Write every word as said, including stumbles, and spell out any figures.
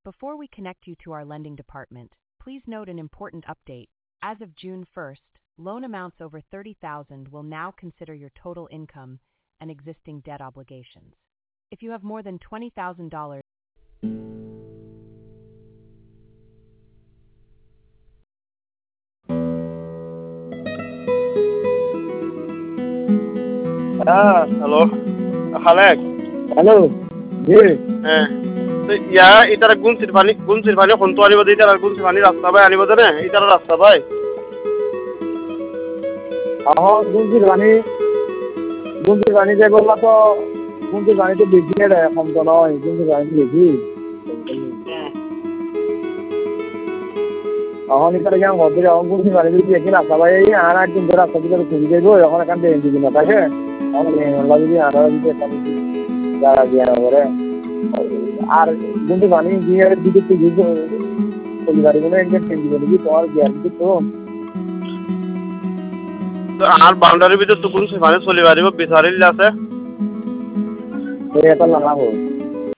Before we connect you to our lending department, please note an important update. As of June first, loan amounts over thirty thousand will now consider your total income and existing debt obligations. If you have more than twenty thousand dollars, Ah, hello. Halek. Hello. Yes. Eh. তো ইয়া ইতারা গুনসির পানি গুনসির পানি কোন তো আনিব দিতে আর গুনসির পানি রাস্তা ভাই আনিব দেনে ইতারা রাস্তা ভাই আহ গুনসির পানি গুনসির পানি যে বললা তো গুনসির পানি তো বেশি রে কম তো নয় গুনসির পানি বেশি এখন ইতারা কেমন ঘর এখন গুনসির পানি যদি দেখি রাস্তা ভাই আর একদিন ধরে রাস্তা দিকে খুঁজে যাইব এখন এখান থেকে দিবি না তাকে এখন যদি আর যদি একটা যারা দিয়ে করে আর গুনসির পানি দিয়ে দিতে দিতে পরিবারে কোনো একজন চেঞ্জ করে দিবি তোমার গ্যারান্টি তো আর বাউন্ডারির ভিতর তো গুনসির পানি চলি পারিব বিচারিল আছে এটা লাগাবো